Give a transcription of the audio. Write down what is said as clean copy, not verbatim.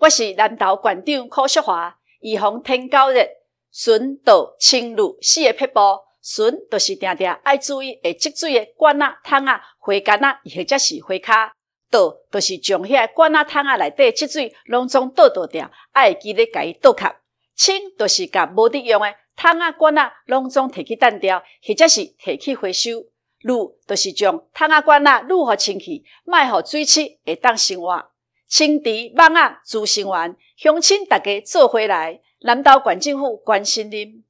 我是南投县长柯淑华。预防天狗热，巡倒清氯4个撇步。巡就是定定爱注意会积水的管仔、桶仔、花干仔或者是花骹。倒就是将遐管仔、桶仔内底积水拢总倒掉，爱记咧家己倒壳。清就是甲无得用的桶仔、管仔拢总摕去澹掉，或者是摕去回收。氯就是将桶仔、管仔氯互清气，莫互水汽会当生活。清除蠓仔、滋生源，乡亲大家做伙来，南投县政府关心您。